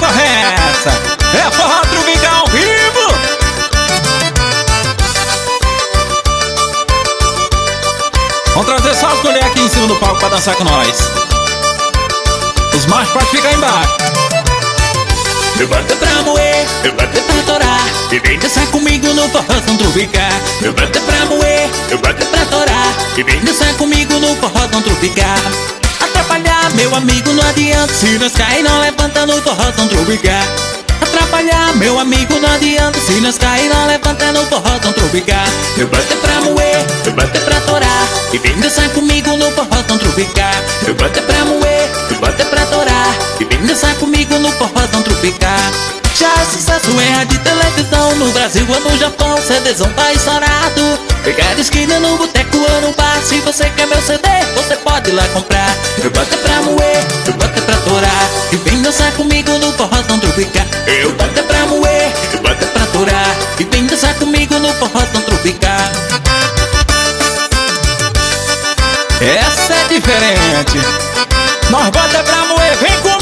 toca essa? É forró tropical ao vivo. Vamos trazer só as mulheres aqui em cima do palco pra dançar com nós. Os machos podem ficar embaixo. Eu boto pra moer, eu boto pra torar, e vem dançar comigo no forrozão tropical. Eu boto pra moer, eu boto pra torar, e vem dançar comigo no forrozão tropical. Atrapalhar, meu amigo, não adianta, se nós cair não levanta no forrozão tropical. Atrapalhar, meu amigo, não adianta, se nós cair não levanta no forrozão tropical. Eu boto pra moer, eu boto pra torar, e vem dançar comigo no forrozão tropical. Eu boto pra moer, eu boto pra torar, e vem dançar comigo no forrozão tropical. Já é sucesso em rádio e televisão, no Brasil ou no Japão, CDzão tá estourado. Pegar esquina no boteco ou no bar, se você quer meu CD, você pode ir lá comprar. Eu boto pra moer, eu boto pra torar, e vem dançar comigo no forrozão tropical. Eu boto pra moer, eu boto pra torar, e vem dançar comigo no forrozão tropical. Essa é diferente. Nós bota pra moer, vem comigo.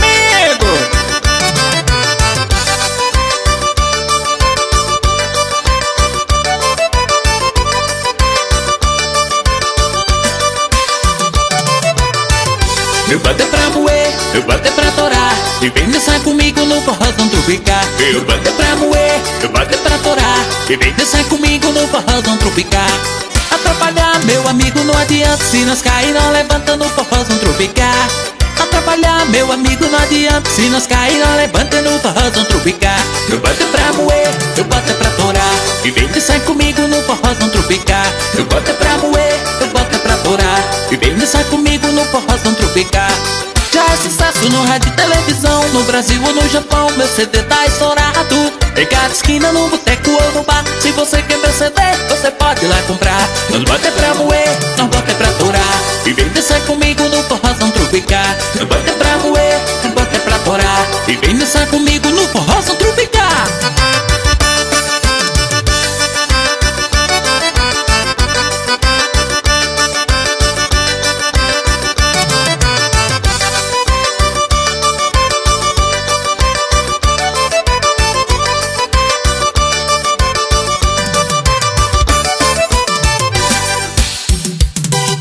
Eu boto pra moer, eu boto pra torar, e vem dançar comigo no forrozão tropical. Eu boto pra moer, eu boto pra torar, e vem dançar comigo no forrozão tropical. Atrapalhar, meu amigo, não adianta, se nós cair não levanta no forrozão tropical. Atrapalhar, meu amigo, não adianta, se nós cair não levanta no forrozão tropical. Eu boto pra moer, eu boto pra torar, e vem dançar comigo no forrozão tropical. Eu boto pra moer, eu boto pra torar, e vem dançar comigo no forrozão tropical. Já é sucesso no rádio e televisão, no Brasil ou no Japão, meu CD tá estourado. Pegar esquina no boteco ou no bar, se você quer meu CD, você pode ir lá comprar. Nós bota pra moer, nós bota pra torar, e vem dançar comigo no forrozão tropical. Eu boto